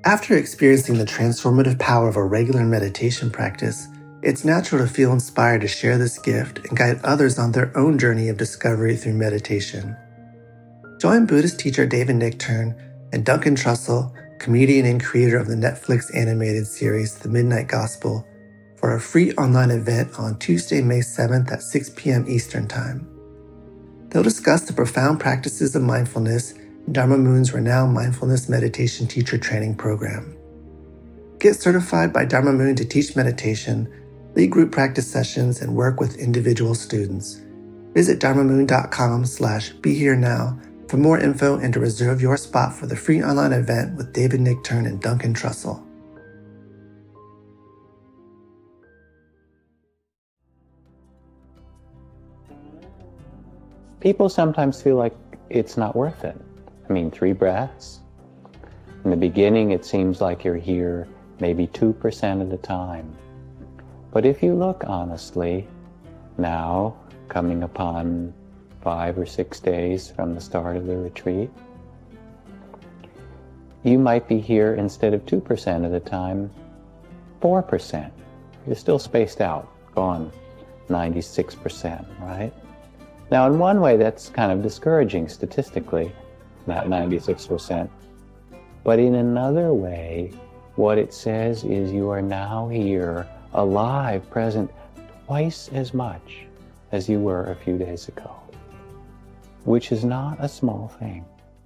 After experiencing the transformative power of a regular meditation practice, it's natural to feel inspired to share this gift and guide others on their own journey of discovery through meditation. Join Buddhist teacher David Nichtern and Duncan Trussell, comedian and creator of the Netflix animated series The Midnight Gospel, for a free online event on Tuesday, May 7th at 6 p.m. Eastern Time. They'll discuss the profound practices of mindfulness in Dharma Moon's renowned mindfulness meditation teacher training program. Get certified by Dharma Moon to teach meditation, lead group practice sessions, and work with individual students. Visit dharmamoon.com/beherenow for more info and to reserve your spot for the free online event with David Nichtern and Duncan Trussell. People sometimes feel like it's not worth it. 3 breaths. In the beginning, it seems like you're here maybe 2% of the time. But if you look honestly, now coming upon 5 or 6 days from the start of the retreat, you might be here instead of 2% of the time, 4%. You're still spaced out, gone 96%, right? Now, in one way, that's kind of discouraging statistically, that 96%. But in another way, what it says is you are now here, alive, present, twice as much as you were a few days ago, which is not a small thing.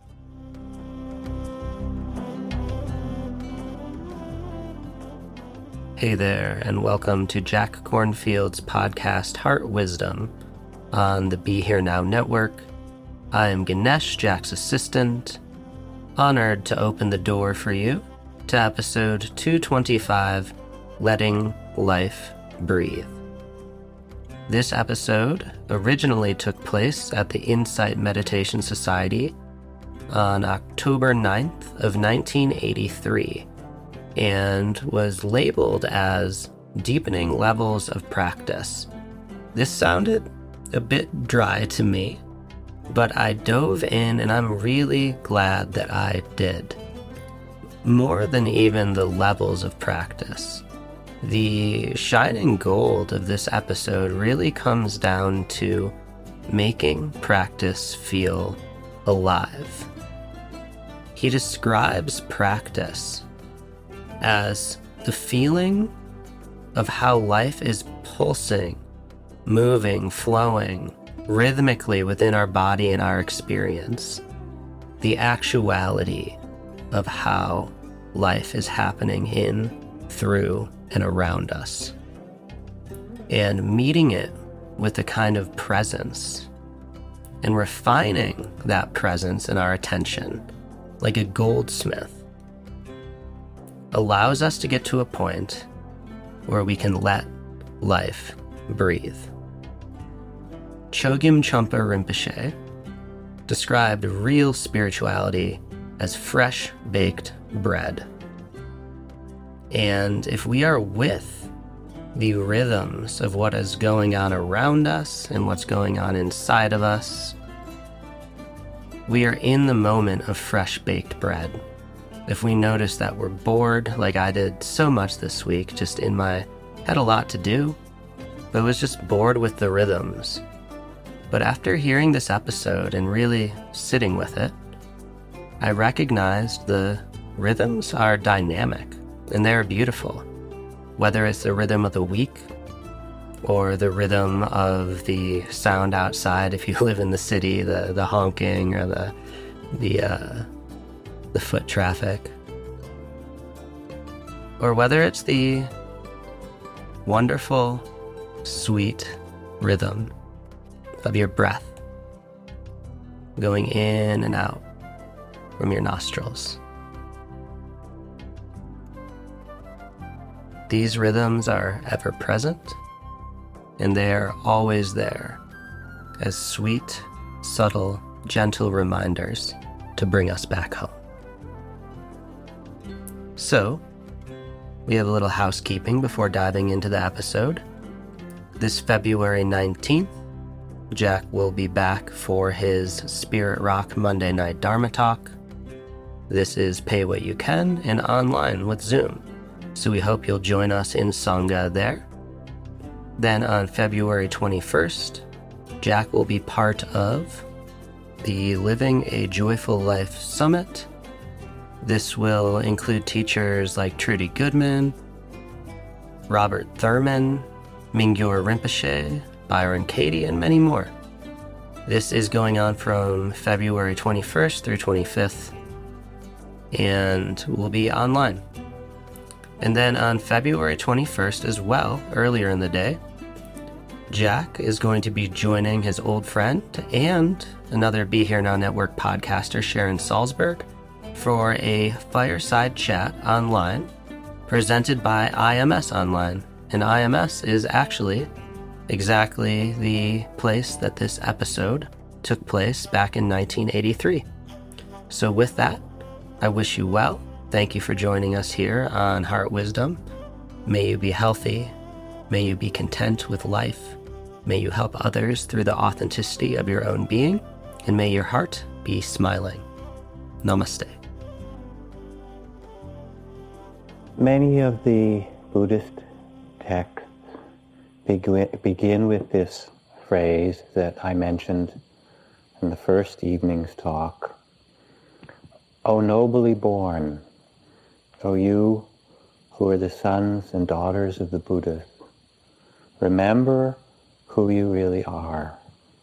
Hey there, and welcome to Jack Kornfield's podcast, Heart Wisdom, on the Be Here Now network. I am Ganesh, Jack's assistant, honored to open the door for you to episode 225, Letting Life Breathe. This episode originally took place at the Insight Meditation Society on October 9th of 1983 and was labeled as Deepening Levels of Practice. This sounded a bit dry to me, but I dove in and I'm really glad that I did. More than even the levels of practice, the shining gold of this episode really comes down to making practice feel alive. He describes practice as the feeling of how life is pulsing, moving, flowing rhythmically within our body and our experience. The actuality of how life is happening in, through, and around us. And meeting it with a kind of presence and refining that presence in our attention like a goldsmith allows us to get to a point where we can let life breathe. Chogyam Trungpa Rinpoche described real spirituality as fresh baked bread. And if we are with the rhythms of what is going on around us and what's going on inside of us, we are in the moment of fresh baked bread. If we notice that we're bored, like I did so much this week, just had a lot to do, but was just bored with the rhythms. But after hearing this episode and really sitting with it, I recognized the rhythms are dynamic and they're beautiful. Whether it's the rhythm of the week or the rhythm of the sound outside, if you live in the city, the honking or the foot traffic, or whether it's the wonderful, sweet rhythm of your breath going in and out from your nostrils. These rhythms are ever present, and they are always there as sweet, subtle, gentle reminders to bring us back home. So, we have a little housekeeping before diving into the episode. This February 19th, Jack will be back for his Spirit Rock Monday Night Dharma Talk. This is Pay What You Can and online with Zoom. So we hope you'll join us in Sangha there. Then on February 21st, Jack will be part of the Living a Joyful Life Summit. This will include teachers like Trudy Goodman, Robert Thurman, Mingyur Rinpoche, Byron Katie, and many more. This is going on from February 21st through 25th and will be online. And then on February 21st as well, earlier in the day, Jack is going to be joining his old friend and another Be Here Now Network podcaster, Sharon Salzberg, for a fireside chat online presented by IMS Online. And IMS is actually exactly the place that this episode took place back in 1983. So with that, I wish you well. Thank you for joining us here on Heart Wisdom. May you be healthy. May you be content with life. May you help others through the authenticity of your own being. And may your heart be smiling. Namaste. Many of the Buddhist texts begin with this phrase that I mentioned in the first evening's talk. O nobly born, O you who are the sons and daughters of the Buddha, remember who you really are.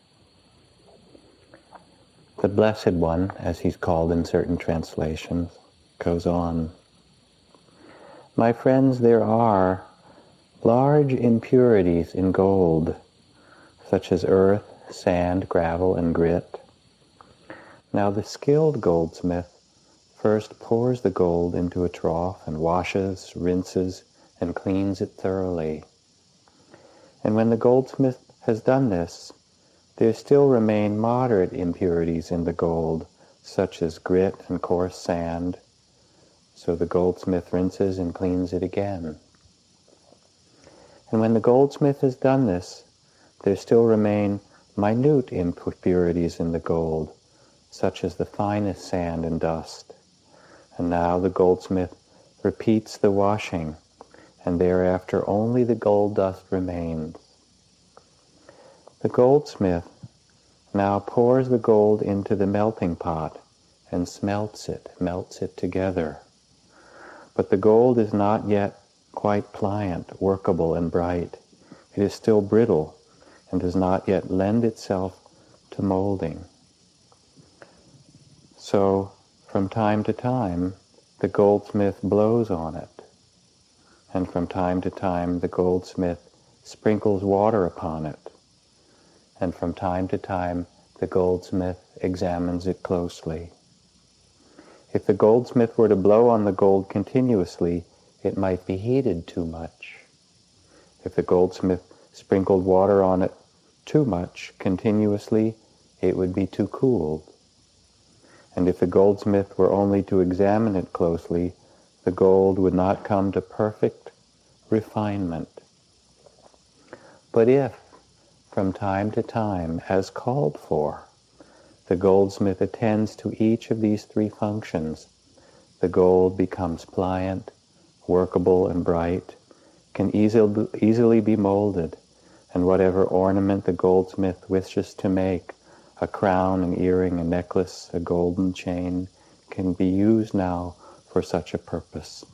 The Blessed One, as he's called in certain translations, goes on. My friends, there are large impurities in gold, such as earth, sand, gravel, and grit. Now the skilled goldsmith first pours the gold into a trough and washes, rinses, and cleans it thoroughly. And when the goldsmith has done this, there still remain moderate impurities in the gold, such as grit and coarse sand. So the goldsmith rinses and cleans it again. And when the goldsmith has done this, there still remain minute impurities in the gold, such as the finest sand and dust. And now the goldsmith repeats the washing, and thereafter only the gold dust remains. The goldsmith now pours the gold into the melting pot and melts it together. But the gold is not yet quite pliant, workable, and bright. It is still brittle and does not yet lend itself to molding. So, from time to time, the goldsmith blows on it. And from time to time, the goldsmith sprinkles water upon it. And from time to time, the goldsmith examines it closely. If the goldsmith were to blow on the gold continuously, it might be heated too much. If the goldsmith sprinkled water on it too much continuously, it would be too cooled. And if the goldsmith were only to examine it closely, the gold would not come to perfect refinement. But if, from time to time, as called for, the goldsmith attends to each of these three functions, the gold becomes pliant, workable, and bright, can easily be molded, and whatever ornament the goldsmith wishes to make, a crown, an earring, a necklace, a golden chain, can be used now for such a purpose.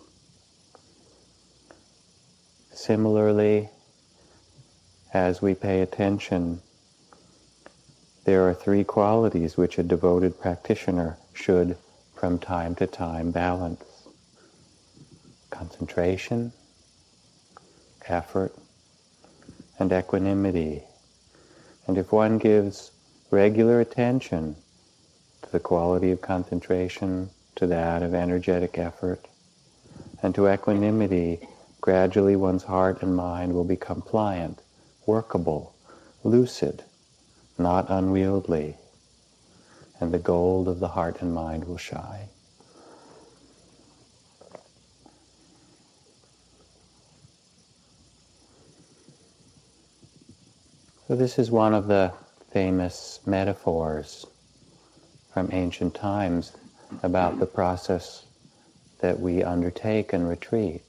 Similarly, as we pay attention, there are three qualities which a devoted practitioner should, from time to time, balance: concentration, effort, and equanimity. And if one gives regular attention to the quality of concentration, to that of energetic effort, and to equanimity, gradually one's heart and mind will become pliant, workable, lucid, not unwieldy, and the gold of the heart and mind will shine. So this is one of the famous metaphors from ancient times about the process that we undertake in retreat.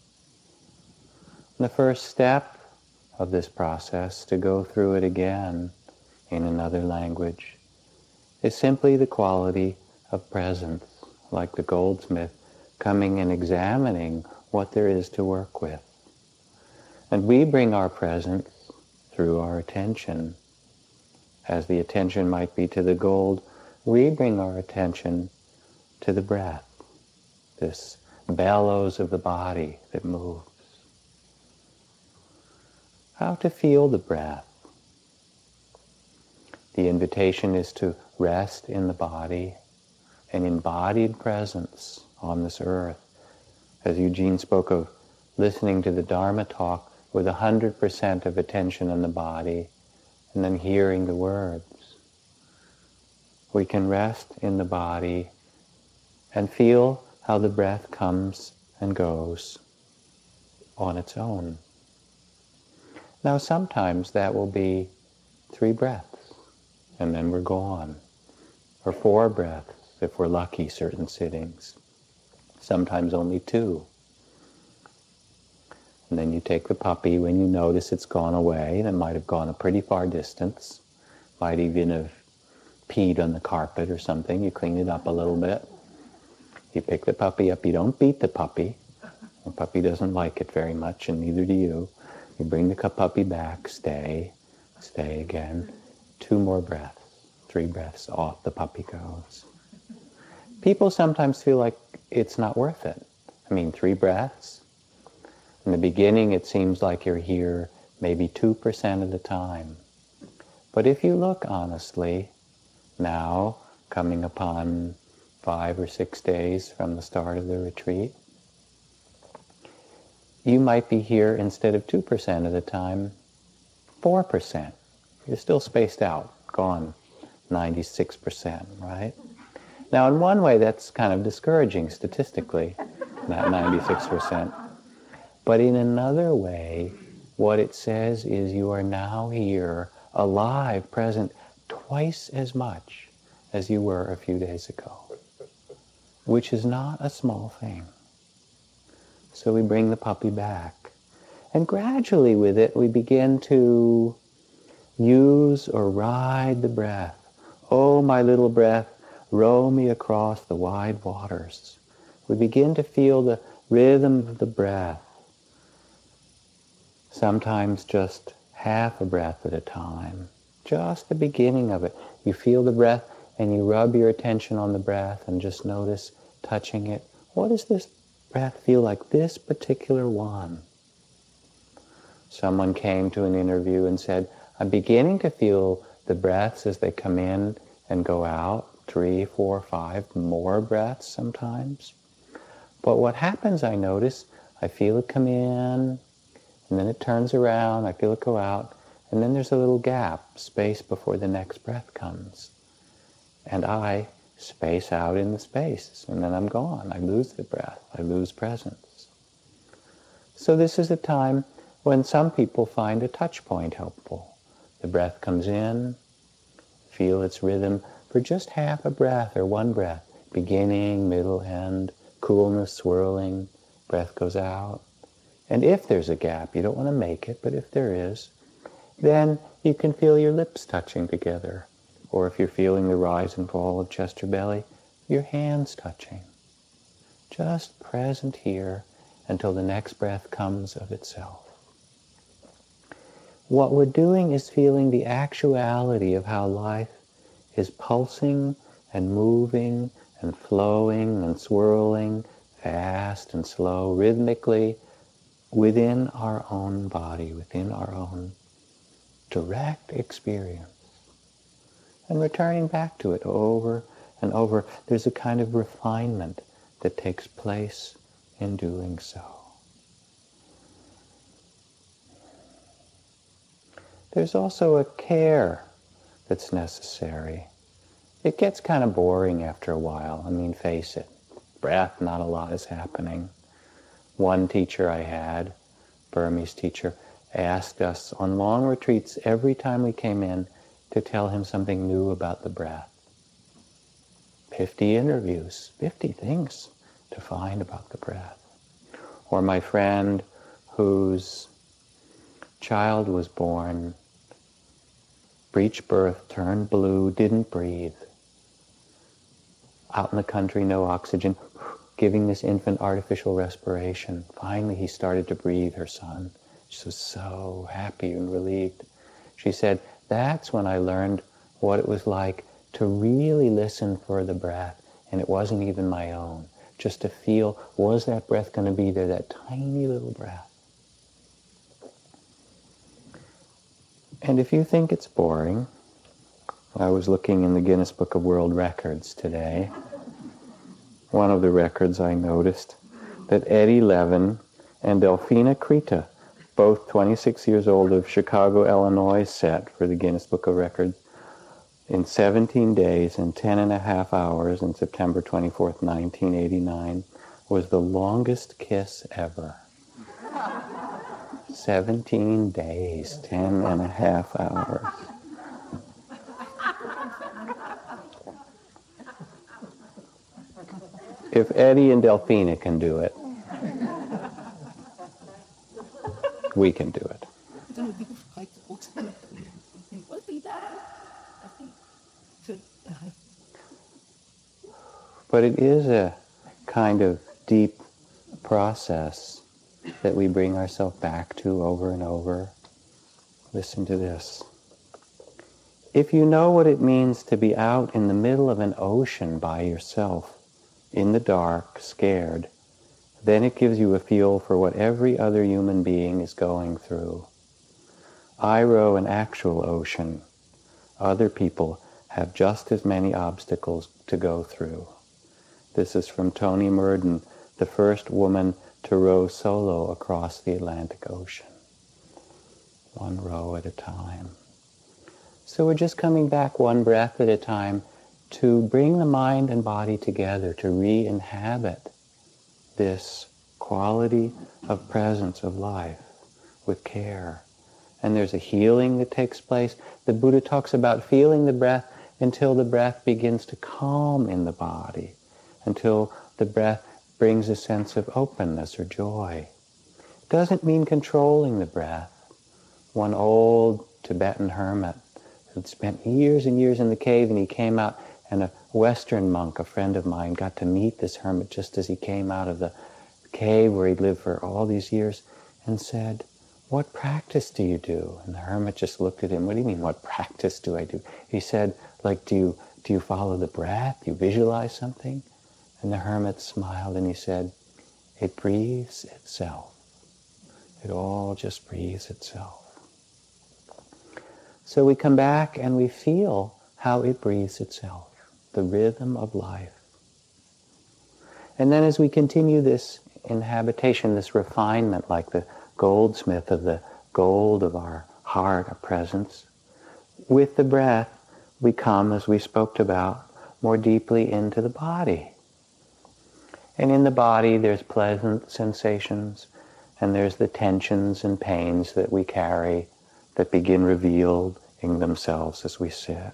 The first step of this process, to go through it again in another language, is simply the quality of presence, like the goldsmith coming and examining what there is to work with. And we bring our presence through our attention. As the attention might be to the gold, we bring our attention to the breath, this bellows of the body that moves. How to feel the breath. The invitation is to rest in the body, an embodied presence on this earth. As Eugene spoke of listening to the Dharma talk with 100% of attention on the body, and then hearing the words. We can rest in the body and feel how the breath comes and goes on its own. Now sometimes that will be 3 breaths, and then we're gone. Or 4 breaths, if we're lucky, certain sittings. Sometimes only 2. And then you take the puppy when you notice it's gone away, and it might have gone a pretty far distance, might even have peed on the carpet or something. You clean it up a little bit. You pick the puppy up. You don't beat the puppy. The puppy doesn't like it very much, and neither do you. You bring the puppy back, stay again. 2 more breaths, 3 breaths, off the puppy goes. People sometimes feel like it's not worth it. 3 breaths. In the beginning, it seems like you're here maybe 2% of the time. But if you look honestly, now, coming upon 5 or 6 days from the start of the retreat, you might be here instead of 2% of the time, 4%. You're still spaced out, gone 96%, right? Now, in one way, that's kind of discouraging statistically, that 96%. But in another way, what it says is you are now here, alive, present, twice as much as you were a few days ago, which is not a small thing. So we bring the puppy back. And gradually with it, we begin to use or ride the breath. Oh, my little breath, row me across the wide waters. We begin to feel the rhythm of the breath. Sometimes just half a breath at a time. Just the beginning of it. You feel the breath and you rub your attention on the breath and just notice touching it. What does this breath feel like? This particular one. Someone came to an interview and said, I'm beginning to feel the breaths as they come in and go out. 3, 4, 5 more breaths sometimes. But what happens, I notice, I feel it come in, and then it turns around, I feel it go out, and then there's a little gap, space before the next breath comes. And I space out in the space, and then I'm gone. I lose the breath, I lose presence. So this is a time when some people find a touch point helpful. The breath comes in, feel its rhythm for just half a breath or 1 breath, beginning, middle, end, coolness, swirling, breath goes out. And if there's a gap, you don't want to make it, but if there is, then you can feel your lips touching together. Or if you're feeling the rise and fall of chest or belly, your hands touching. Just present here until the next breath comes of itself. What we're doing is feeling the actuality of how life is pulsing and moving and flowing and swirling, fast and slow, rhythmically, within our own body, within our own direct experience. And returning back to it over and over, there's a kind of refinement that takes place in doing so. There's also a care that's necessary. It gets kind of boring after a while. Face it. Breath, not a lot is happening. One teacher I had, Burmese teacher, asked us on long retreats every time we came in to tell him something new about the breath. 50 interviews, 50 things to find about the breath. Or my friend whose child was born, breech birth, turned blue, didn't breathe. Out in the country, no oxygen, giving this infant artificial respiration. Finally, he started to breathe, her son. She was so happy and relieved. She said, that's when I learned what it was like to really listen for the breath, and it wasn't even my own. Just to feel, was that breath going to be there, that tiny little breath? And if you think it's boring, I was looking in the Guinness Book of World Records today. One of the records I noticed that Eddie Levin and Delphina Krita, both 26 years old, of Chicago, Illinois, set for the Guinness Book of Records in 17 days and 10 and a half hours on September 24th, 1989, was the longest kiss ever. 17 days, 10 and a half hours. If Eddie and Delphina can do it, we can do it. But it is a kind of deep process that we bring ourselves back to over and over. Listen to this. If you know what it means to be out in the middle of an ocean by yourself, in the dark, scared, then it gives you a feel for what every other human being is going through. I row an actual ocean. Other people have just as many obstacles to go through. This is from Toni Murden, the first woman to row solo across the Atlantic Ocean. One row at a time. So we're just coming back one breath at a time to bring the mind and body together, to re-inhabit this quality of presence of life with care. And there's a healing that takes place. The Buddha talks about feeling the breath until the breath begins to calm in the body, until the breath brings a sense of openness or joy. It doesn't mean controlling the breath. One old Tibetan hermit who'd spent years and years in the cave, and he came out, and a Western monk, a friend of mine, got to meet this hermit just as he came out of the cave where he'd lived for all these years, and said, "What practice do you do?" And the hermit just looked at him. "What do you mean, what practice do I do?" He said, "Like, do you follow the breath? Do you visualize something?" And the hermit smiled and he said, "It breathes itself. It all just breathes itself." So we come back and we feel how it breathes itself, the rhythm of life. And then as we continue this inhabitation, this refinement, like the goldsmith of the gold of our heart, our presence, with the breath, we come, as we spoke about, more deeply into the body. And in the body, there's pleasant sensations, and there's the tensions and pains that we carry that begin revealing themselves as we sit.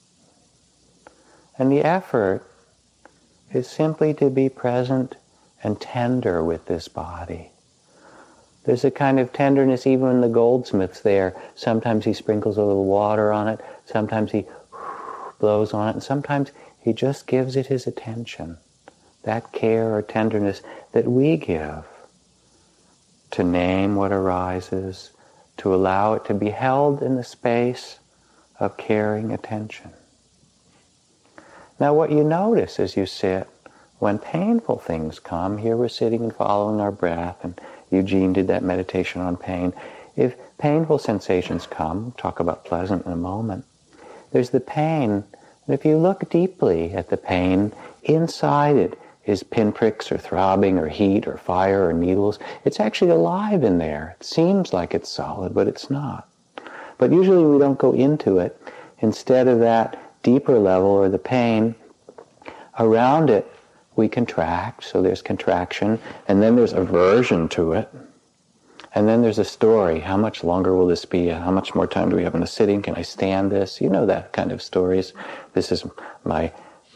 And the effort is simply to be present and tender with this body. There's a kind of tenderness even when the goldsmith's there. Sometimes he sprinkles a little water on it, sometimes he blows on it, and sometimes he just gives it his attention. That care or tenderness that we give to name what arises, to allow it to be held in the space of caring attention. Now what you notice as you sit, when painful things come, here we're sitting and following our breath, and Eugene did that meditation on pain. If painful sensations come, we'll talk about pleasant in a moment, there's the pain, and if you look deeply at the pain, inside it is pinpricks or throbbing or heat or fire or needles. It's actually alive in there. It seems like it's solid, but it's not. But usually we don't go into it. Instead of that deeper level or the pain, around it we contract, so there's contraction, and then there's aversion to it, and then there's a story. How much longer will this be? How much more time do we have in the sitting? Can I stand this? You know that kind of stories. This is my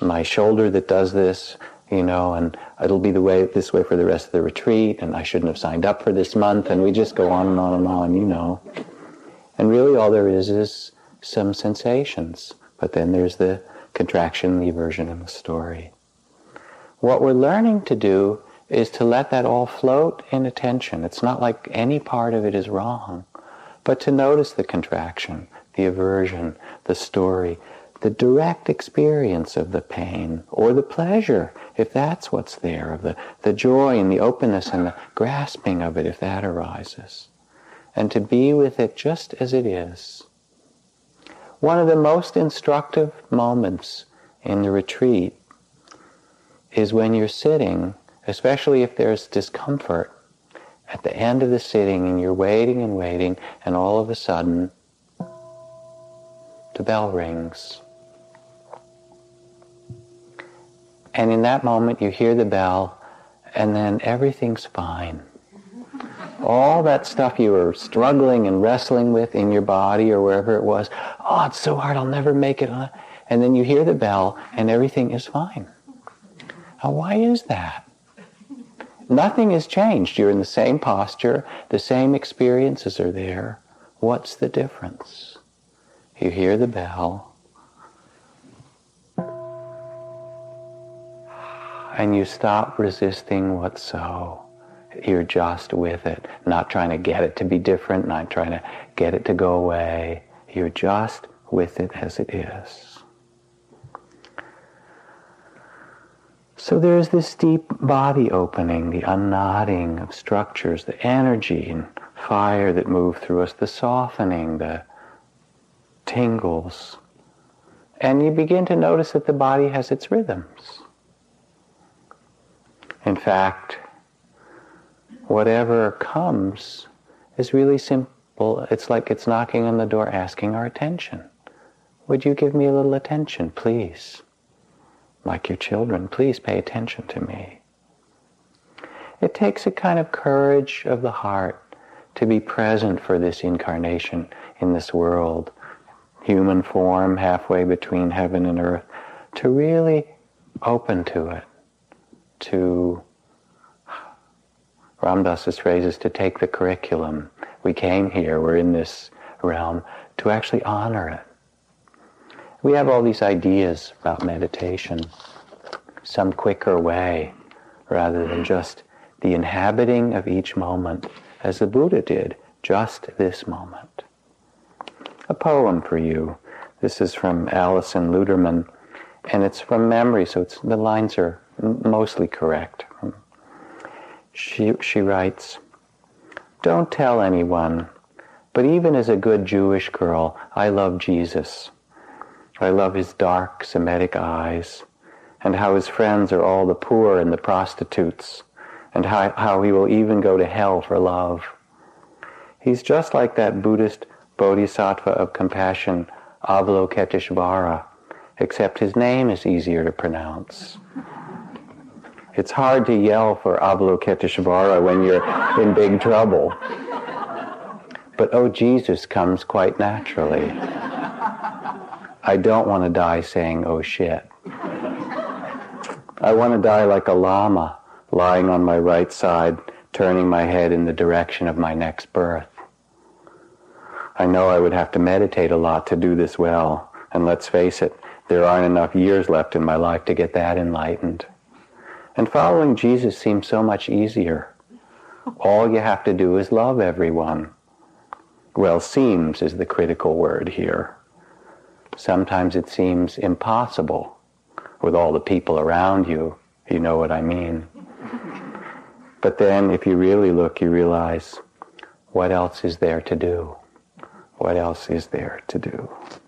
my shoulder that does this, and it'll be this way for the rest of the retreat, and I shouldn't have signed up for this month, and we just go on and on and on, And really all there is some sensations, but then there's the contraction, the aversion, and the story. What we're learning to do is to let that all float in attention. It's not like any part of it is wrong, but to notice the contraction, the aversion, the story, the direct experience of the pain, or the pleasure, if that's what's there, of the joy and the openness and the grasping of it, if that arises. And to be with it just as it is. One of the most instructive moments in the retreat is when you're sitting, especially if there's discomfort, at the end of the sitting and you're waiting, and all of a sudden, the bell rings. And in that moment you hear the bell, and then everything's fine. All that stuff you were struggling and wrestling with in your body or wherever it was, oh, it's so hard, I'll never make it. And then you hear the bell and everything is fine. Now, why is that? Nothing has changed. You're in the same posture, the same experiences are there. What's the difference? You hear the bell and you stop resisting what's so. You're just with it, not trying to get it to be different, not trying to get it to go away. You're just with it as it is. So there's this deep body opening, the unknotting of structures, the energy and fire that move through us, the softening, the tingles. And you begin to notice that the body has its rhythms. In fact, whatever comes is really simple. It's like it's knocking on the door asking our attention. Would you give me a little attention, please? Like your children, please pay attention to me. It takes a kind of courage of the heart to be present for this incarnation in this world, human form halfway between heaven and earth, to really open to it, to Ram Dass's phrase is to take the curriculum. We came here, we're in this realm, to actually honor it. We have all these ideas about meditation, some quicker way, rather than just the inhabiting of each moment, as the Buddha did, just this moment. A poem for you. This is from Alison Luderman, and it's from memory, so the lines are mostly correct. She writes, "Don't tell anyone, but even as a good Jewish girl, I love Jesus. I love his dark Semitic eyes, and how his friends are all the poor and the prostitutes, and how he will even go to hell for love. He's just like that Buddhist bodhisattva of compassion, Avalokiteshvara, except his name is easier to pronounce. It's hard to yell for Avalokiteshvara when you're in big trouble. But oh, Jesus comes quite naturally. I don't want to die saying, oh shit. I want to die like a lama, lying on my right side, turning my head in the direction of my next birth. I know I would have to meditate a lot to do this well, and let's face it, there aren't enough years left in my life to get that enlightened. And following Jesus seems so much easier. All you have to do is love everyone. Well, seems is the critical word here. Sometimes it seems impossible with all the people around you. You know what I mean. But then if you really look, you realize, what else is there to do? What else is there to do?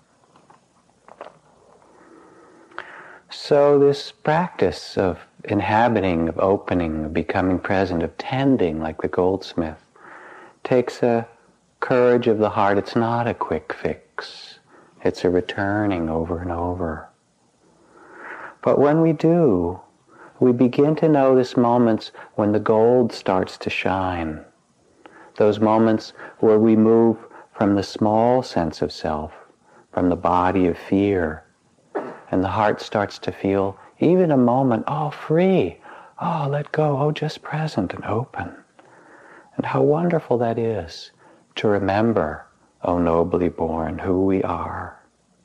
So this practice of inhabiting, of opening, of becoming present, of tending like the goldsmith, takes a courage of the heart. It's not a quick fix. It's a returning over and over. But when we do, we begin to notice moments when the gold starts to shine. Those moments where we move from the small sense of self, from the body of fear, And the heart starts to feel even a moment, oh, free, oh, let go, oh, just present and open. And how wonderful that is to remember, oh, nobly born, who we are.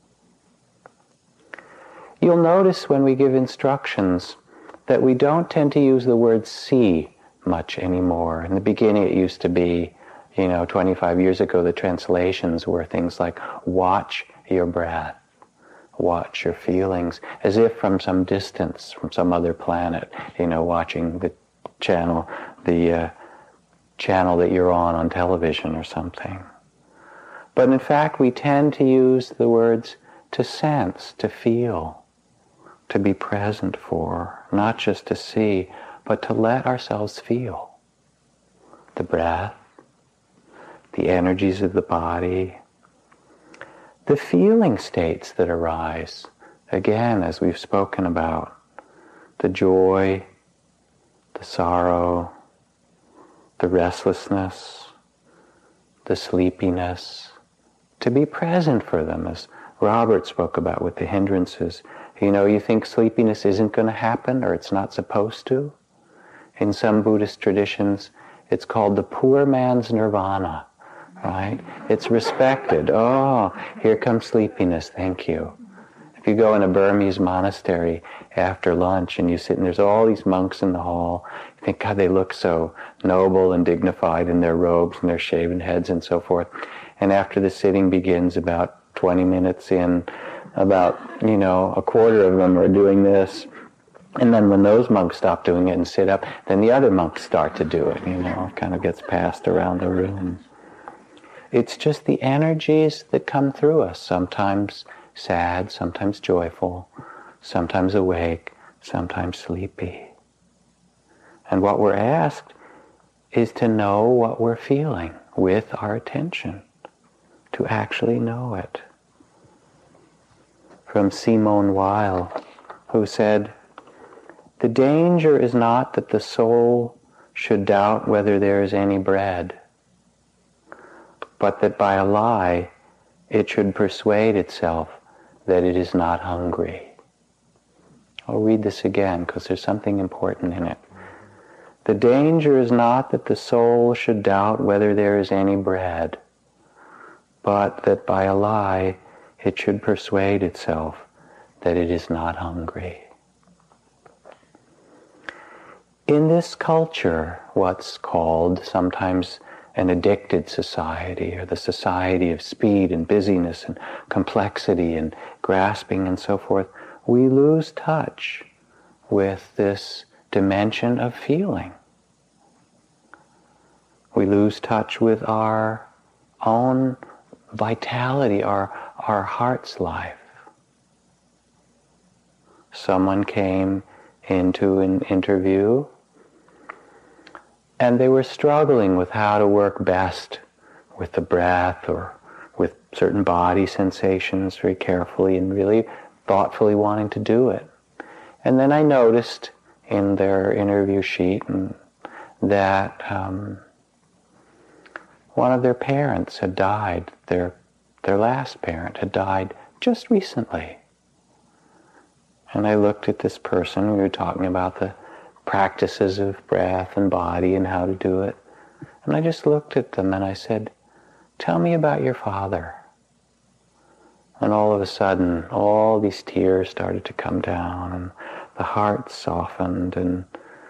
You'll notice when we give instructions that we don't tend to use the word see much anymore. In the beginning it used to be, 25 years ago, the translations were things like watch your breath, watch your feelings, as if from some distance, from some other planet, watching the channel that you're on television or something. But in fact, we tend to use the words to sense, to feel, to be present for, not just to see, but to let ourselves feel the breath, the energies of the body, the feeling states that arise, again, as we've spoken about, the joy, the sorrow, the restlessness, the sleepiness, to be present for them, as Robert spoke about with the hindrances. You think sleepiness isn't going to happen or it's not supposed to. In some Buddhist traditions, it's called the poor man's nirvana, right? It's respected. Oh, here comes sleepiness, thank you. If you go in a Burmese monastery after lunch and you sit and there's all these monks in the hall, you think, God, they look so noble and dignified in their robes and their shaven heads and so forth. And after the sitting begins, about 20 minutes in, about, a quarter of them are doing this. And then when those monks stop doing it and sit up, then the other monks start to do it, it kind of gets passed around the room. It's just the energies that come through us, sometimes sad, sometimes joyful, sometimes awake, sometimes sleepy. And what we're asked is to know what we're feeling with our attention, to actually know it. From Simone Weil, who said, "The danger is not that the soul should doubt whether there is any bread, but that by a lie it should persuade itself that it is not hungry." I'll read this again because there's something important in it. The danger is not that the soul should doubt whether there is any bread, but that by a lie it should persuade itself that it is not hungry. In this culture, what's called sometimes an addicted society, or the society of speed and busyness and complexity and grasping and so forth, we lose touch with this dimension of feeling. We lose touch with our own vitality, our heart's life. Someone came into an interview and they were struggling with how to work best with the breath or with certain body sensations very carefully and really thoughtfully wanting to do it. And then I noticed in their interview sheet that one of their parents had died. Their last parent had died just recently. And I looked at this person. We were talking about the practices of breath and body and how to do it. And I just looked at them and I said, "Tell me about your father." And all of a sudden, all these tears started to come down and the heart softened, and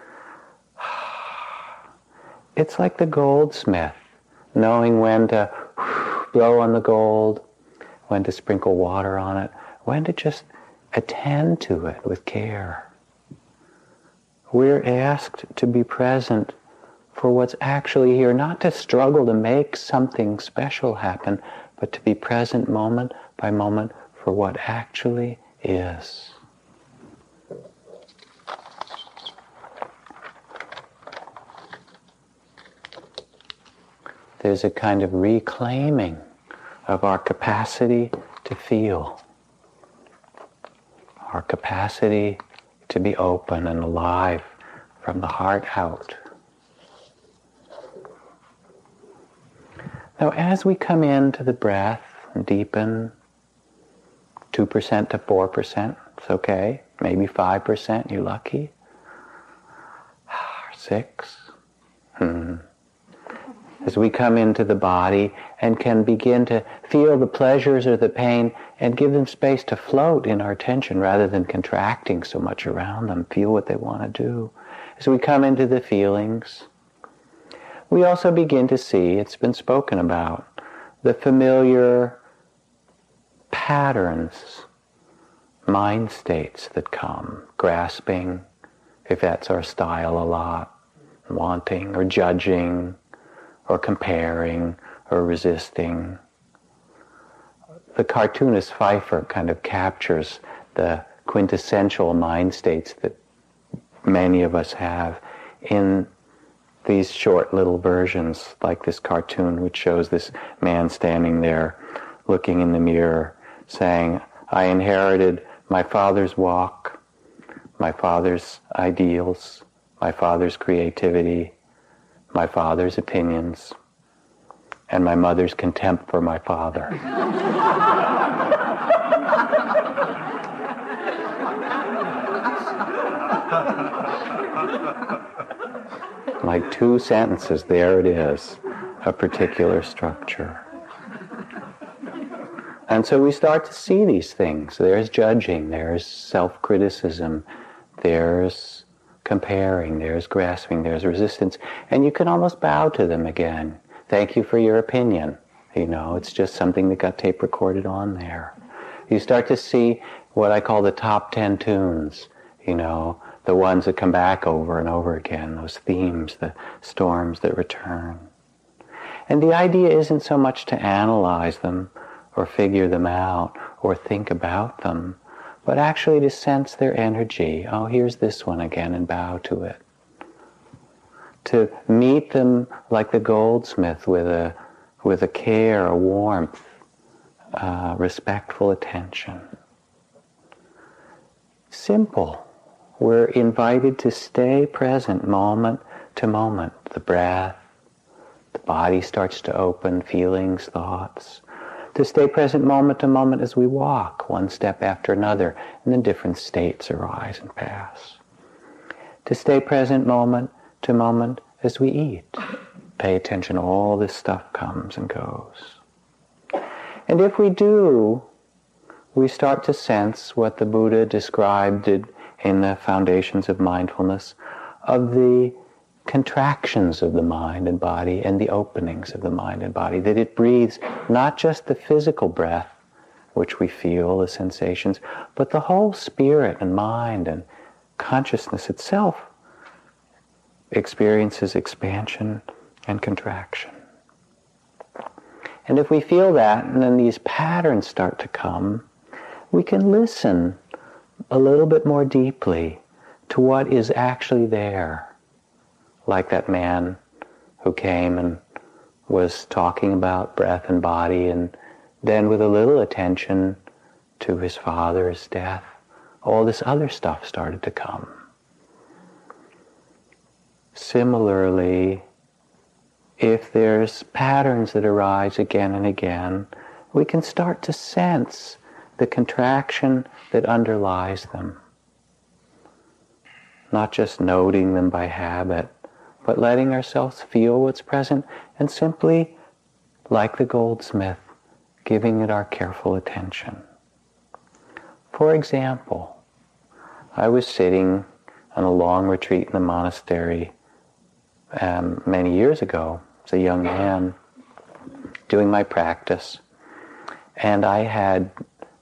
it's like the goldsmith, knowing when to blow on the gold, when to sprinkle water on it, when to just attend to it with care. We're asked to be present for what's actually here, not to struggle to make something special happen, but to be present moment by moment for what actually is. There's a kind of reclaiming of our capacity to feel, our capacity to be open and alive from the heart out. Now, as we come into the breath and deepen 2% to 4%, It's okay. Maybe 5%, you're lucky. 6. As we come into the body and can begin to feel the pleasures or the pain and give them space to float in our attention rather than contracting so much around them, feel what they want to do. As we come into the feelings, we also begin to see, it's been spoken about, the familiar patterns, mind states that come, grasping, if that's our style a lot, wanting or judging or comparing or resisting. The cartoonist Pfeiffer kind of captures the quintessential mind states that many of us have in these short little versions, like this cartoon which shows this man standing there looking in the mirror saying, I inherited my father's walk, my father's ideals, my father's creativity, my father's opinions, and my mother's contempt for my father. Like 2 sentences, there it is, a particular structure. And so we start to see these things. There's judging, there's self-criticism, there's comparing, there's grasping, there's resistance. And you can almost bow to them again. Thank you for your opinion. It's just something that got tape recorded on there. You start to see what I call the top 10 tunes, the ones that come back over and over again, those themes, the storms that return. And the idea isn't so much to analyze them or figure them out or think about them, but actually to sense their energy. Oh, here's this one again, and bow to it. To meet them like the goldsmith with a care, a warmth, respectful attention. Simple. We're invited to stay present moment to moment. The breath, the body starts to open, feelings, thoughts. To stay present moment to moment as we walk, one step after another, and then different states arise and pass. To stay present moment to moment as we eat. Pay attention, all this stuff comes and goes. And if we do, we start to sense what the Buddha described in the Foundations of Mindfulness, of the contractions of the mind and body and the openings of the mind and body, that it breathes not just the physical breath, which we feel, the sensations, but the whole spirit and mind and consciousness itself experiences expansion and contraction. And if we feel that, and then these patterns start to come, we can listen a little bit more deeply to what is actually there. Like that man who came and was talking about breath and body, and then with a little attention to his father's death, all this other stuff started to come. Similarly, if there's patterns that arise again and again, we can start to sense the contraction that underlies them. Not just noting them by habit, but letting ourselves feel what's present and simply, like the goldsmith, giving it our careful attention. For example, I was sitting on a long retreat in the monastery many years ago as a young man doing my practice, and I had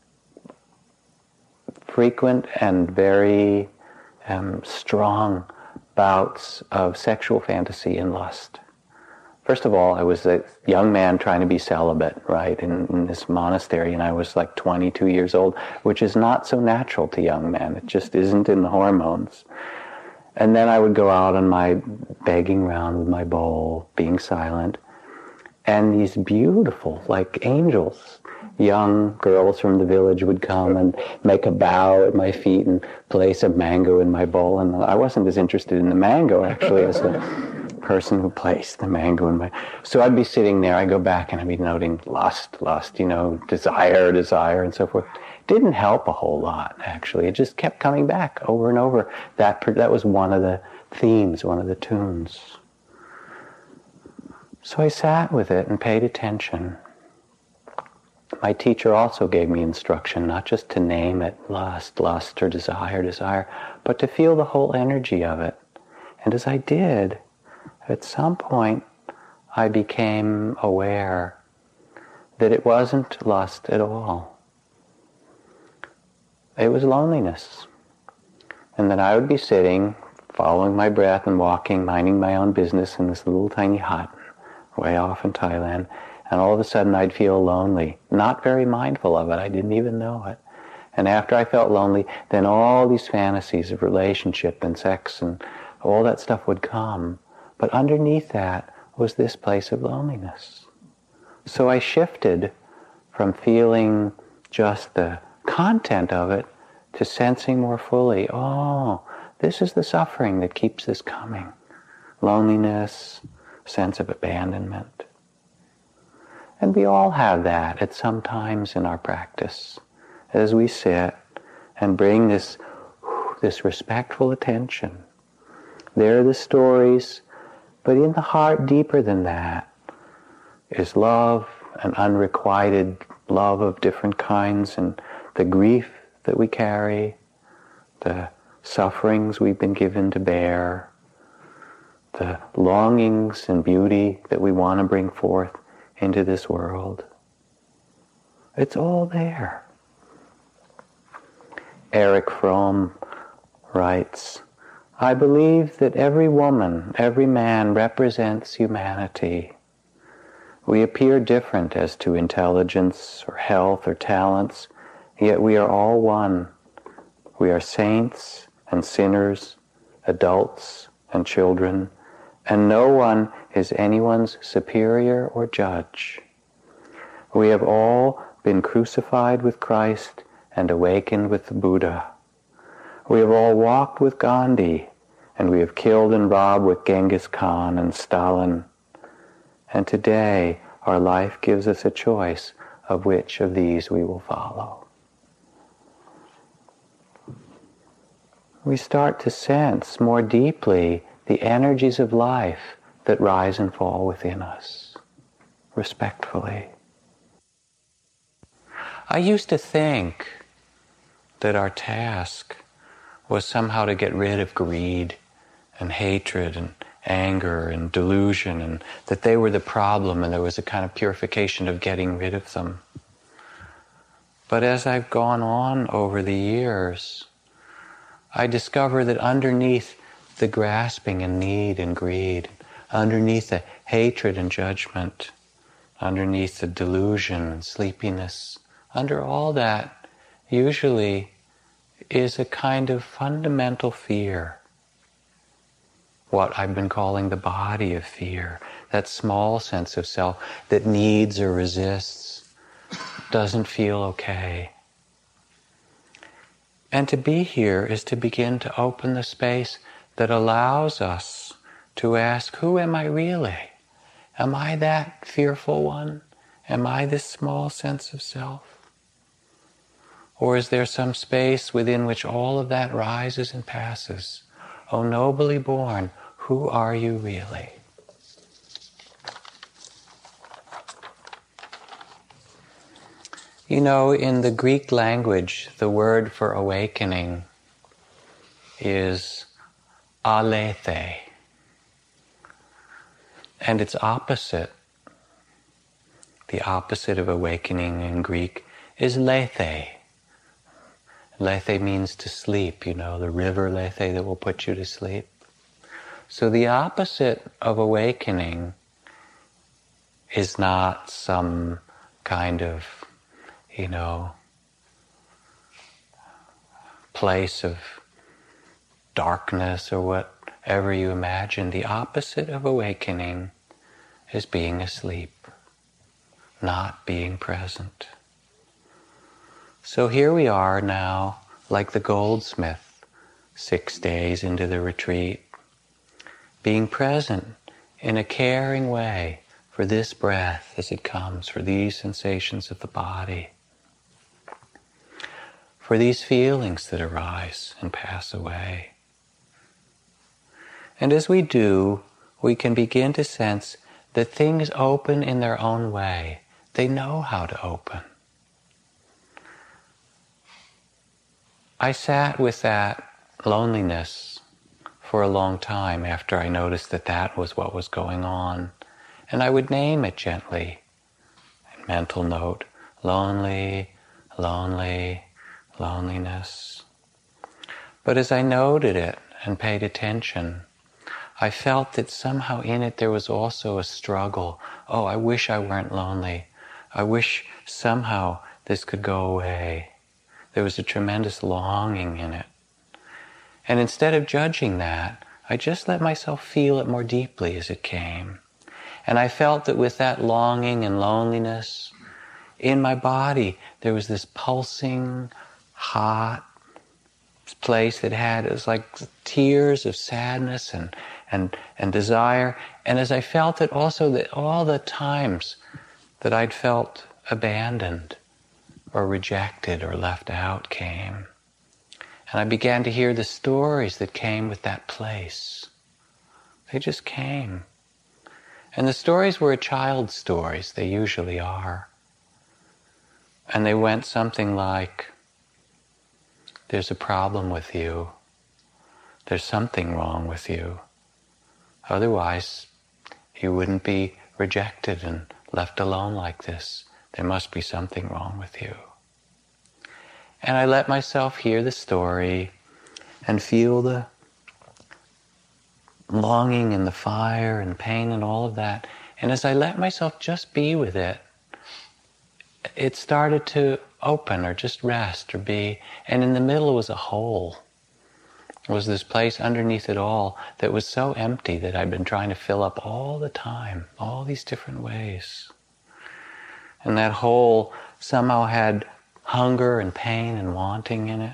frequent and very strong bouts of sexual fantasy and lust. First of all, I was a young man trying to be celibate, right, in this monastery, and I was like 22 years old, which is not so natural to young men. It just isn't in the hormones. And then I would go out on my begging round with my bowl, being silent, and these beautiful, like angels, young girls from the village would come and make a bow at my feet and place a mango in my bowl. And I wasn't as interested in the mango, actually, as the person who placed the mango in my... So I'd be sitting there, I'd go back and I'd be noting lust, desire, and so forth. didn't help a whole lot, actually. It just kept coming back over and over. That was one of the themes, one of the tunes. So I sat with it and paid attention. My teacher also gave me instruction, not just to name it lust, or desire, but to feel the whole energy of it. And as I did, at some point, I became aware that it wasn't lust at all. It was loneliness. And that I would be sitting, following my breath and walking, minding my own business in this little tiny hut way off in Thailand, and all of a sudden I'd feel lonely. Not very mindful of it. I didn't even know it. And after I felt lonely, then all these fantasies of relationship and sex and all that stuff would come. But underneath that was this place of loneliness. So I shifted from feeling just the content of it to sensing more fully, oh, this is the suffering that keeps this coming. Loneliness, sense of abandonment. And we all have that at some times in our practice as we sit and bring this respectful attention. There are the stories, but in the heart, deeper than that, is love and unrequited love of different kinds, and the grief that we carry, the sufferings we've been given to bear, the longings and beauty that we want to bring forth into this world. It's all there. Erich Fromm writes, I believe that every woman, every man represents humanity. We appear different as to intelligence or health or talents, yet we are all one. We are saints and sinners, adults and children, and no one is anyone's superior or judge. We have all been crucified with Christ and awakened with the Buddha. We have all walked with Gandhi, and we have killed and robbed with Genghis Khan and Stalin. And today, our life gives us a choice of which of these we will follow. We start to sense more deeply the energies of life that rise and fall within us, respectfully. I used to think that our task was somehow to get rid of greed and hatred and anger and delusion, and that they were the problem and there was a kind of purification of getting rid of them. But as I've gone on over the years, I discover that underneath the grasping and need and greed, underneath the hatred and judgment, underneath the delusion and sleepiness, under all that usually is a kind of fundamental fear. What I've been calling the body of fear, that small sense of self that needs or resists, doesn't feel okay. And to be here is to begin to open the space that allows us to ask, who am I really? Am I that fearful one? Am I this small sense of self? Or is there some space within which all of that rises and passes? O nobly born, who are you really? You know, in the Greek language, the word for awakening is aletheia. And its opposite, the opposite of awakening in Greek, is lethe. Lethe means to sleep, you know, the river Lethe that will put you to sleep. So the opposite of awakening is not some kind of, you know, place of darkness or whatever you imagine. The opposite of awakening is being asleep, not being present. So here we are now, like the goldsmith, 6 days into the retreat, being present in a caring way for this breath as it comes, for these sensations of the body. for these feelings that arise and pass away. And as we do, we can begin to sense that things open in their own way. They know how to open. I sat with that loneliness for a long time after I noticed that that was what was going on. And I would name it gently. Mental note, lonely, lonely, loneliness. But as I noted it and paid attention, I felt that somehow in it there was also a struggle. Oh, I wish I weren't lonely. I wish somehow this could go away. There was a tremendous longing in it. And instead of judging that, I just let myself feel it more deeply as it came. And I felt that with that longing and loneliness, in my body there was this pulsing, hot place that it was like tears of sadness and desire. And as I felt it also, that all the times that I'd felt abandoned or rejected or left out came. And I began to hear the stories that came with that place. They just came. And the stories were child's stories, they usually are. And they went something like, there's a problem with you. There's something wrong with you. Otherwise, you wouldn't be rejected and left alone like this. There must be something wrong with you. And I let myself hear the story and feel the longing and the fire and pain and all of that. And as I let myself just be with it, it started to open or just rest or be. And in the middle was a hole. It was this place underneath it all that was so empty that I'd been trying to fill up all the time, all these different ways. And that hole somehow had hunger and pain and wanting in it.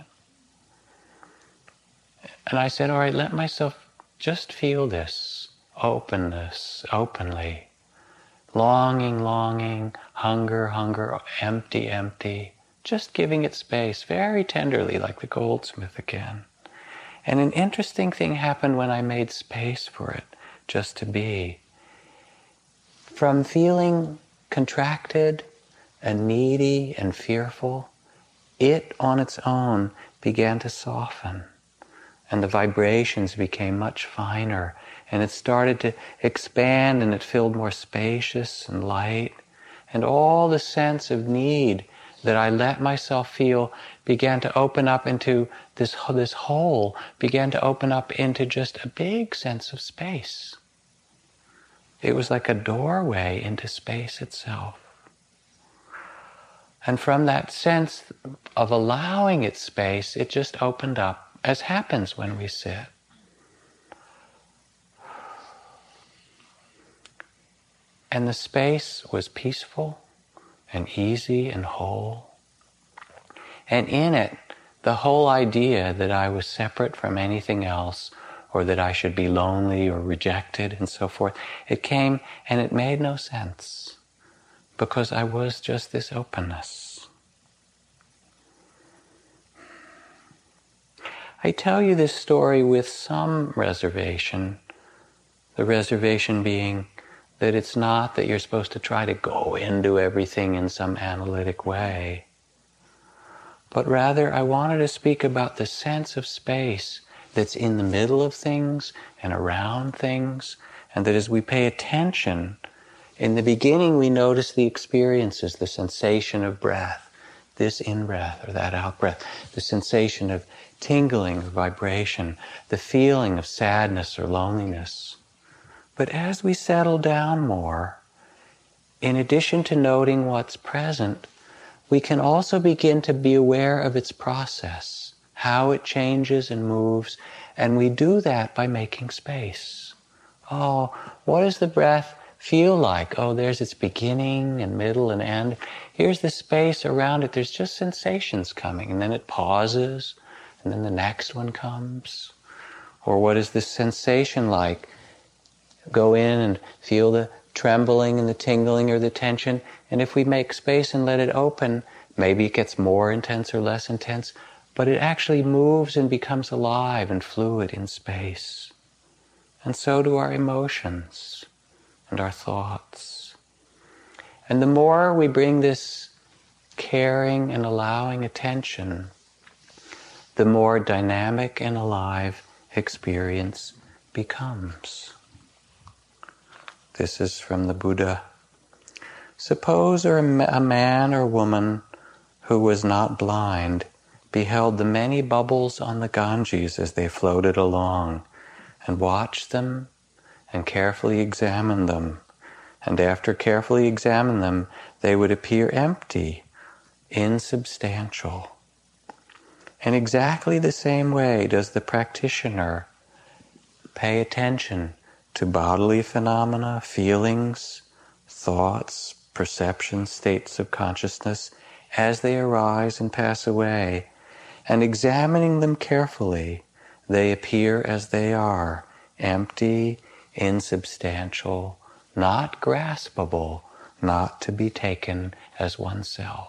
And I said, all right, let myself just feel this openness, openly. Longing, longing, hunger, hunger, empty, empty. Just giving it space very tenderly, like the goldsmith again. And an interesting thing happened when I made space for it, just to be. From feeling contracted and needy and fearful, it on its own began to soften. And the vibrations became much finer. And it started to expand and it felt more spacious and light. And all the sense of need that I let myself feel began to open up into this hole, began to open up into just a big sense of space. It was like a doorway into space itself. And from that sense of allowing it space, it just opened up, as happens when we sit. And the space was peaceful and easy and whole. And in it, the whole idea that I was separate from anything else, or that I should be lonely or rejected and so forth, it came and it made no sense, because I was just this openness. I tell you this story with some reservation, the reservation being that it's not that you're supposed to try to go into everything in some analytic way, but rather I wanted to speak about the sense of space that's in the middle of things and around things, and that as we pay attention, in the beginning we notice the experiences, the sensation of breath, this in-breath or that out-breath, the sensation of tingling or vibration, the feeling of sadness or loneliness. But as we settle down more, in addition to noting what's present, we can also begin to be aware of its process, how it changes and moves, and we do that by making space. Oh, what does the breath feel like? Oh, there's its beginning and middle and end. Here's the space around it. There's just sensations coming, and then it pauses, and then the next one comes. Or what is this sensation like? Go in and feel the trembling and the tingling or the tension, and if we make space and let it open, Maybe it gets more intense or less intense, but it actually moves and becomes alive and fluid in space. And so do our emotions and our thoughts. And the more we bring this caring and allowing attention, the more dynamic and alive experience becomes. This is from the Buddha. Suppose a man or woman who was not blind beheld the many bubbles on the Ganges as they floated along, and watched them and carefully examined them. And after carefully examining them, they would appear empty, insubstantial. In exactly the same way does the practitioner pay attention to bodily phenomena, feelings, thoughts, perceptions, states of consciousness as they arise and pass away, and examining them carefully, they appear as they are, empty, insubstantial, not graspable, not to be taken as oneself.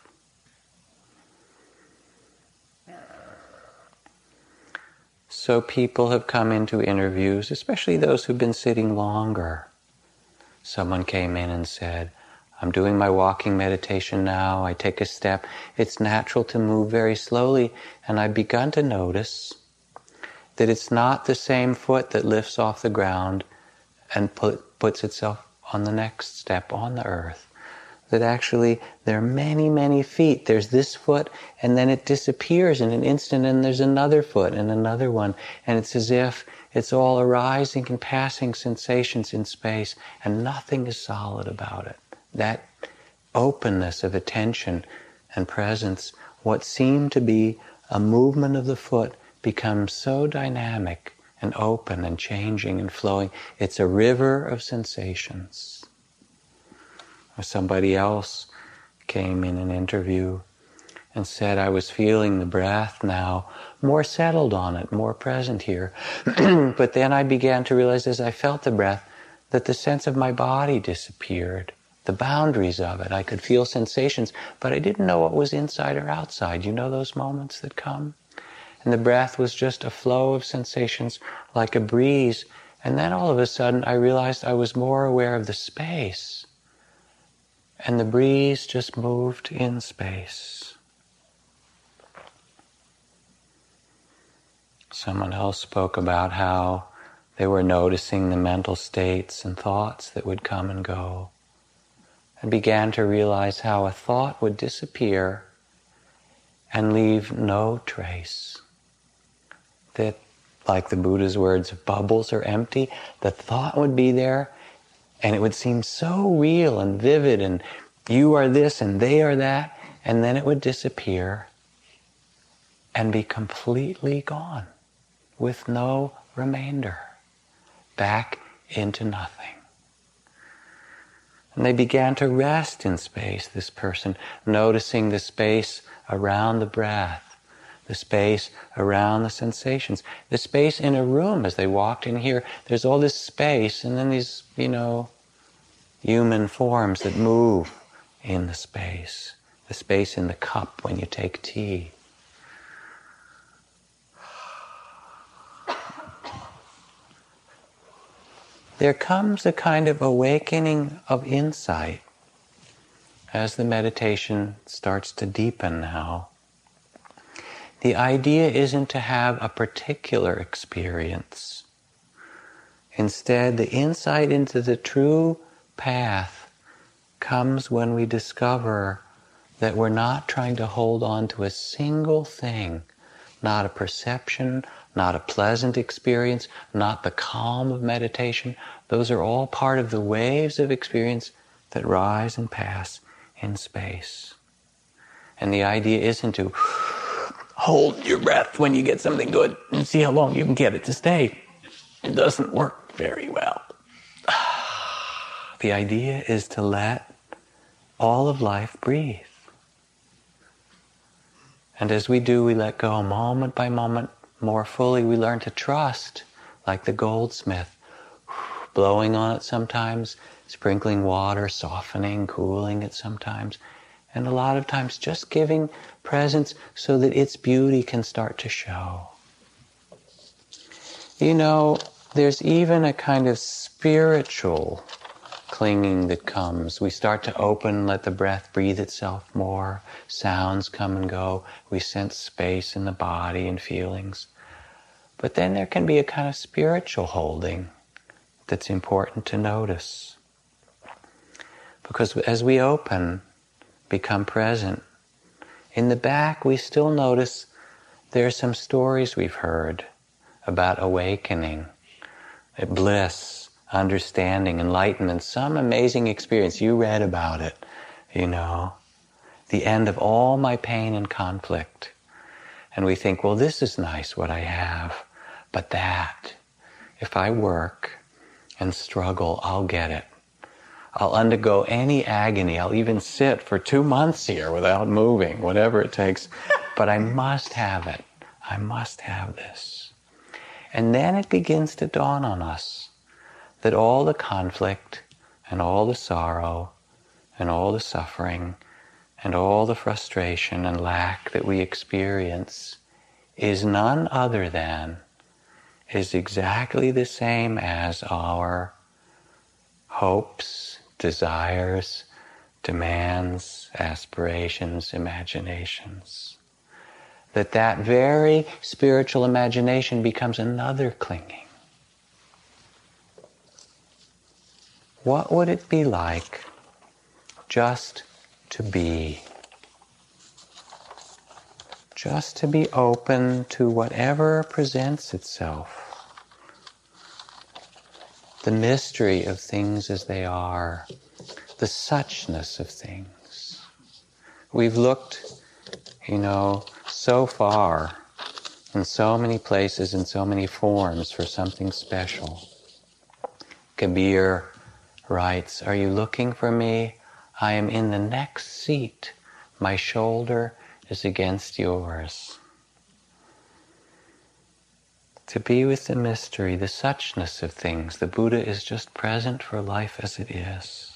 So people have come into interviews, especially those who've been sitting longer. Someone came in and said, I'm doing my walking meditation now, I take a step, it's natural to move very slowly, and I've begun to notice that it's not the same foot that lifts off the ground and puts itself on the next step on the earth. That actually there are many, many feet. There's this foot, and then it disappears in an instant, and there's another foot and another one. And it's as if it's all arising and passing sensations in space, and nothing is solid about it. That openness of attention and presence, what seemed to be a movement of the foot, becomes so dynamic and open and changing and flowing. It's a river of sensations. Or somebody else came in an interview and said, I was feeling the breath now, more settled on it, more present here. But then I began to realize as I felt the breath that the sense of my body disappeared, the boundaries of it. I could feel sensations, but I didn't know what was inside or outside. You know those moments that come? And the breath was just a flow of sensations like a breeze. And then all of a sudden I realized I was more aware of the space. And the breeze just moved in space. Someone else spoke about how they were noticing the mental states and thoughts that would come and go, and began to realize how a thought would disappear and leave no trace. That, like the Buddha's words, bubbles are empty, the thought would be there, and it would seem so real and vivid, and you are this and they are that, and then it would disappear and be completely gone with no remainder, back into nothing. And they began to rest in space, this person, noticing the space around the breath, the space around the sensations, the space in a room. As they walked in here, there's all this space, and then these, human forms that move in the space in the cup when you take tea. There comes a kind of awakening of insight as the meditation starts to deepen now. The idea isn't to have a particular experience. Instead, the insight into the true path comes when we discover that we're not trying to hold on to a single thing, not a perception, not a pleasant experience, not the calm of meditation. Those are all part of the waves of experience that rise and pass in space. And the idea isn't to hold your breath when you get something good and see how long you can get it to stay. It doesn't work very well. The idea is to let all of life breathe. And as we do, we let go moment by moment more fully. We learn to trust, like the goldsmith, blowing on it sometimes, sprinkling water, softening, cooling it sometimes. And a lot of times just giving presence so that its beauty can start to show. You know, there's even a kind of spiritual clinging that comes. We start to open, let the breath breathe itself more. Sounds come and go. We sense space in the body and feelings. But then there can be a kind of spiritual holding that's important to notice. Because as we open, become present, in the back we still notice there are some stories we've heard about awakening, bliss, understanding, enlightenment, some amazing experience. You read about it, you know, the end of all my pain and conflict. And we think, well, this is nice what I have, but that, if I work and struggle, I'll get it. I'll undergo any agony. I'll even sit for 2 months here without moving, whatever it takes. But I must have it. I must have this. And then it begins to dawn on us that all the conflict and all the sorrow and all the suffering and all the frustration and lack that we experience is none other than, is exactly the same as our hopes, desires, demands, aspirations, imaginations. That very spiritual imagination becomes another clinging. What would it be like just to be? Just to be open to whatever presents itself. The mystery of things as they are, the suchness of things. We've looked, you know, so far, in so many places, in so many forms for something special. Kabir writes, "Are you looking for me? I am in the next seat. My shoulder is against yours." To be with the mystery, the suchness of things. The Buddha is just present for life as it is.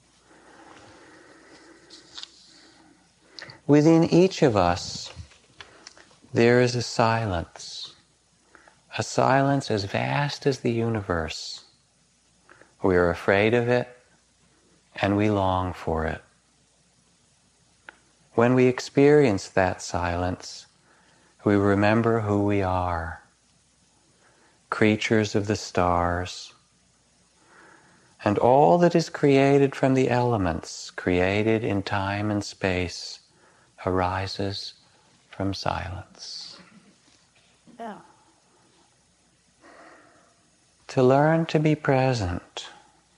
Within each of us, there is a silence as vast as the universe. We are afraid of it, and we long for it. When we experience that silence, we remember who we are. Creatures of the stars, and all that is created from the elements, created in time and space, arises from silence. Yeah. To learn to be present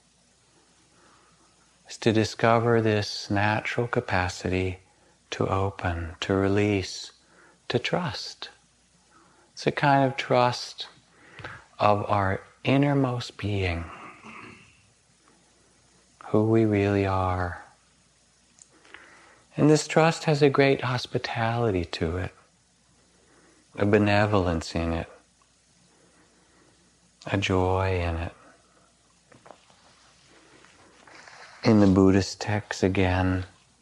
is to discover this natural capacity to open, to release, to trust. It's a kind of trust of our innermost being, who we really are. And this trust has a great hospitality to it, a benevolence in it, a joy in it. In the Buddhist texts again,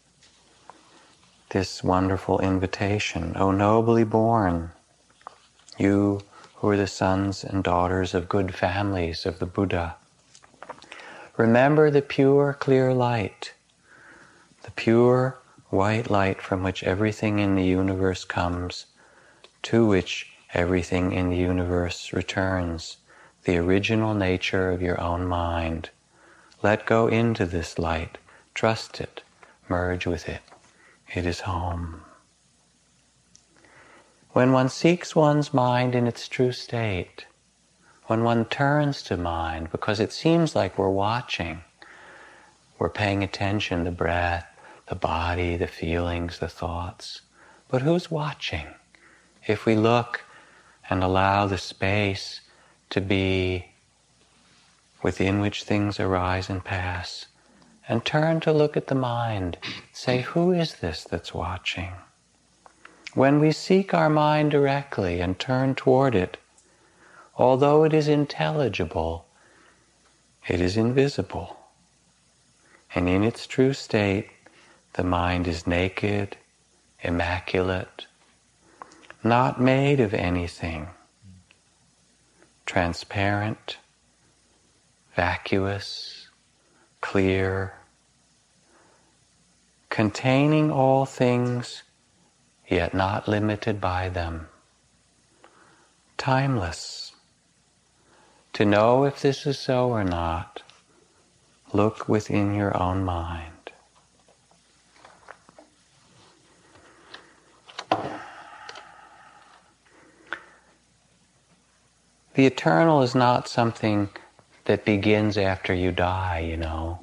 this wonderful invitation, "O nobly born, you who are the sons and daughters of good families of the Buddha, remember the pure, clear light, the pure, white light from which everything in the universe comes, to which everything in the universe returns, the original nature of your own mind. Let go into this light, trust it, merge with it. It is home." When one seeks one's mind in its true state, when one turns to mind, because it seems like we're watching, we're paying attention, the breath, the body, the feelings, the thoughts. But who's watching? If we look and allow the space to be within which things arise and pass, and turn to look at the mind, say, who is this that's watching? When we seek our mind directly and turn toward it, although it is intelligible, it is invisible. And in its true state, The mind is naked, immaculate, not made of anything, transparent, vacuous, clear, containing all things, yet not limited by them, timeless. To know if this is so or not, look within your own mind. The eternal is not something that begins after you die, you know.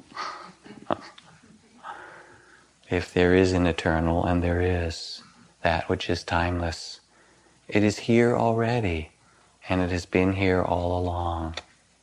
If there is an eternal, and there is that which is timeless, it is here already, and it has been here all along.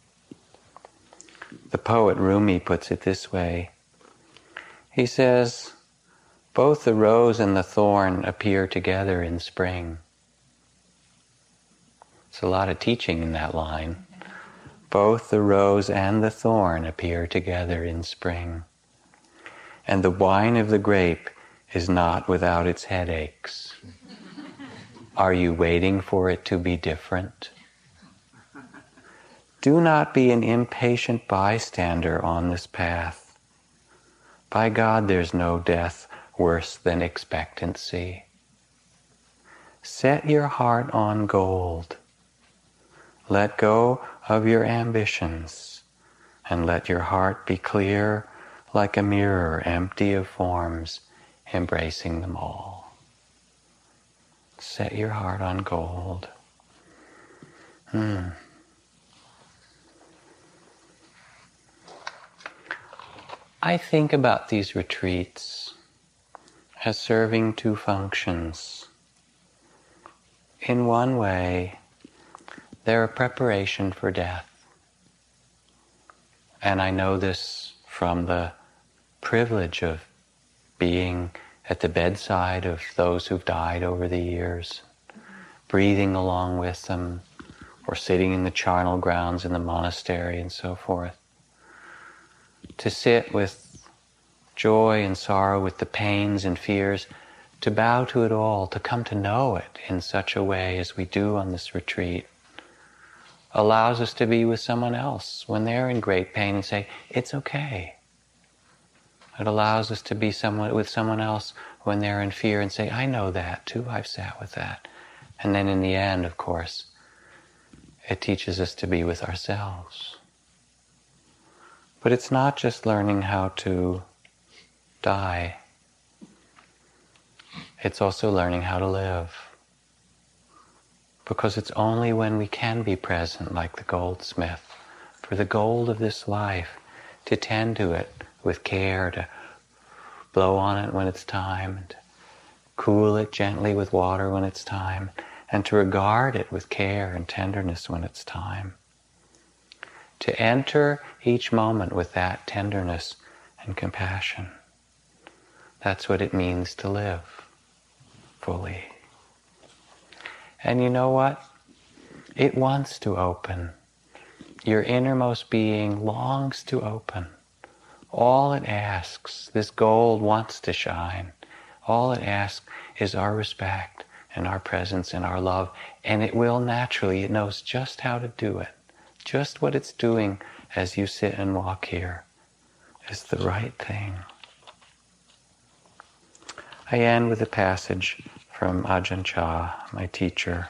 The poet Rumi puts it this way. He says, both the rose and the thorn appear together in spring. There's a lot of teaching in that line. Both the rose and the thorn appear together in spring. And the wine of the grape is not without its headaches. Are you waiting for it to be different? Do not be an impatient bystander on this path. By God, there's no death worse than expectancy. Set your heart on gold. Let go of your ambitions, and let your heart be clear like a mirror empty of forms, embracing them all. Set your heart on gold. I think about these retreats as serving two functions. In one way, they're a preparation for death. And I know this from the privilege of being at the bedside of those who've died over the years, breathing along with them, or sitting in the charnel grounds in the monastery and so forth. To sit with joy and sorrow, with the pains and fears, to bow to it all, to come to know it in such a way as we do on this retreat, allows us to be with someone else when they're in great pain and say, it's okay. It allows us to be with someone else when they're in fear and say, I know that too, I've sat with that. And then in the end, of course, it teaches us to be with ourselves. But it's not just learning how to die. It's also learning how to live. Because it's only when we can be present, like the goldsmith, for the gold of this life, to tend to it with care, to blow on it when it's time, and to cool it gently with water when it's time, and to regard it with care and tenderness when it's time. To enter each moment with that tenderness and compassion. That's what it means to live fully. And you know what? It wants to open. Your innermost being longs to open. All it asks, this gold wants to shine. All it asks is our respect and our presence and our love. And it will naturally, it knows just how to do it. Just what it's doing as you sit and walk here is the right thing. I end with a passage from Ajahn Chah, my teacher.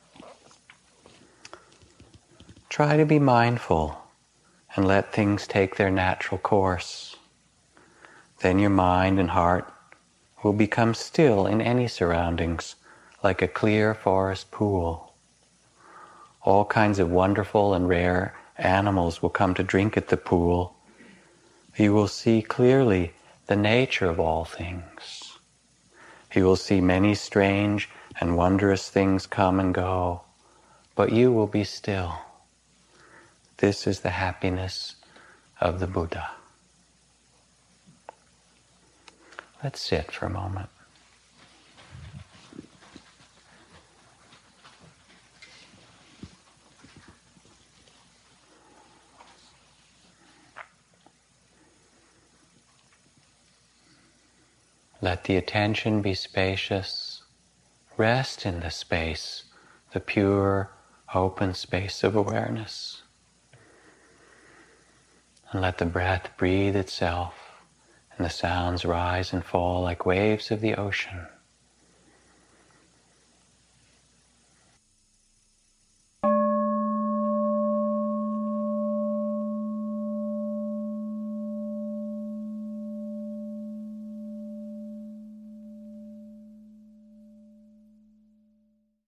Try to be mindful and let things take their natural course. Then your mind and heart will become still in any surroundings, like a clear forest pool. All kinds of wonderful and rare animals will come to drink at the pool. You will see clearly the nature of all things. You will see many strange and wondrous things come and go, but you will be still. This is the happiness of the Buddha. Let's sit for a moment. Let the attention be spacious. Rest in the space, the pure, open space of awareness. And let the breath breathe itself, and the sounds rise and fall like waves of the ocean.